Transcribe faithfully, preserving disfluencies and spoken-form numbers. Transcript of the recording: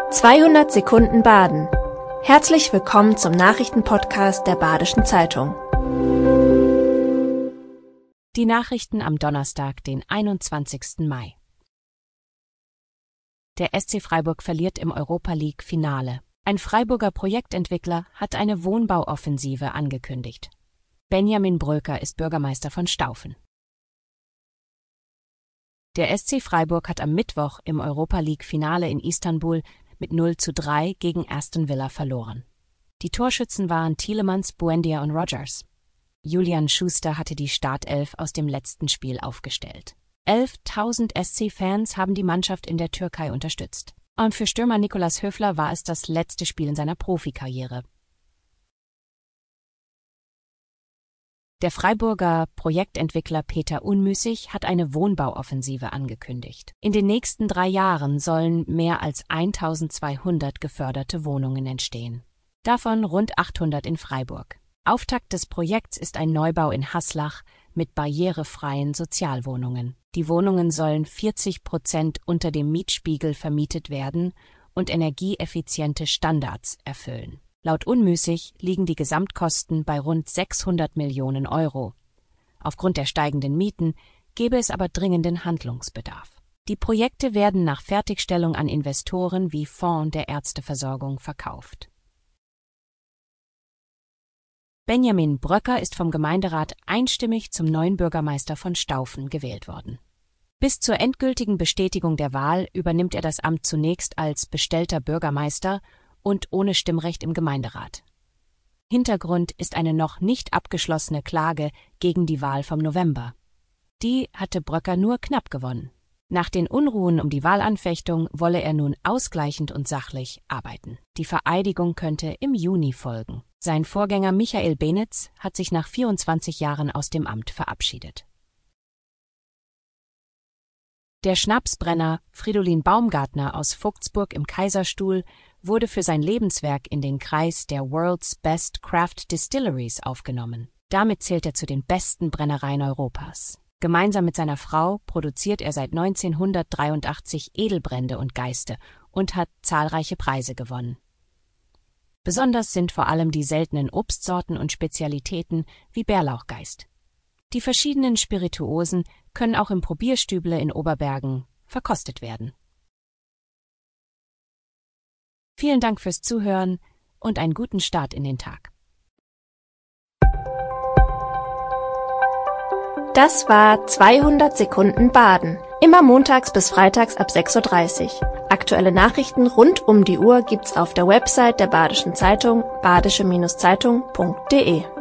zweihundert Sekunden Baden. Herzlich willkommen zum Nachrichtenpodcast der Badischen Zeitung. Die Nachrichten am Donnerstag, den einundzwanzigsten Mai. Der S C Freiburg verliert im Europa-League-Finale. Ein Freiburger Projektentwickler hat eine Wohnbauoffensive angekündigt. Benjamin Bröker ist Bürgermeister von Staufen. Der S C Freiburg hat am Mittwoch im Europa-League-Finale in Istanbul mit null zu drei gegen Aston Villa verloren. Die Torschützen waren Tielemans, Buendia und Rogers. Julian Schuster hatte die Startelf aus dem letzten Spiel aufgestellt. elftausend S C-Fans haben die Mannschaft in der Türkei unterstützt. Und für Stürmer Nikolaus Höfler war es das letzte Spiel in seiner Profikarriere. Der Freiburger Projektentwickler Peter Unmüßig hat eine Wohnbauoffensive angekündigt. In den nächsten drei Jahren sollen mehr als eintausendzweihundert geförderte Wohnungen entstehen. Davon rund achthundert in Freiburg. Auftakt des Projekts ist ein Neubau in Haslach mit barrierefreien Sozialwohnungen. Die Wohnungen sollen vierzig Prozent unter dem Mietspiegel vermietet werden und energieeffiziente Standards erfüllen. Laut Unmüßig liegen die Gesamtkosten bei rund sechshundert Millionen Euro. Aufgrund der steigenden Mieten gäbe es aber dringenden Handlungsbedarf. Die Projekte werden nach Fertigstellung an Investoren wie Fonds der Ärzteversorgung verkauft. Benjamin Bröker ist vom Gemeinderat einstimmig zum neuen Bürgermeister von Staufen gewählt worden. Bis zur endgültigen Bestätigung der Wahl übernimmt er das Amt zunächst als bestellter Bürgermeister und ohne Stimmrecht im Gemeinderat. Hintergrund ist eine noch nicht abgeschlossene Klage gegen die Wahl vom November. Die hatte Bröcker nur knapp gewonnen. Nach den Unruhen um die Wahlanfechtung wolle er nun ausgleichend und sachlich arbeiten. Die Vereidigung könnte im Juni folgen. Sein Vorgänger Michael Benitz hat sich nach vierundzwanzig Jahren aus dem Amt verabschiedet. Der Schnapsbrenner Fridolin Baumgartner aus Vogtsburg im Kaiserstuhl wurde für sein Lebenswerk in den Kreis der World's Best Craft Distilleries aufgenommen. Damit zählt er zu den besten Brennereien Europas. Gemeinsam mit seiner Frau produziert er seit neunzehnhundertdreiundachtzig Edelbrände und Geiste und hat zahlreiche Preise gewonnen. Besonders sind vor allem die seltenen Obstsorten und Spezialitäten wie Bärlauchgeist. Die verschiedenen Spirituosen können auch im Probierstüble in Oberbergen verkostet werden. Vielen Dank fürs Zuhören und einen guten Start in den Tag. Das war zweihundert Sekunden Baden. Immer montags bis freitags ab sechs Uhr dreißig. Aktuelle Nachrichten rund um die Uhr gibt's auf der Website der Badischen Zeitung badische Zeitung punkt de.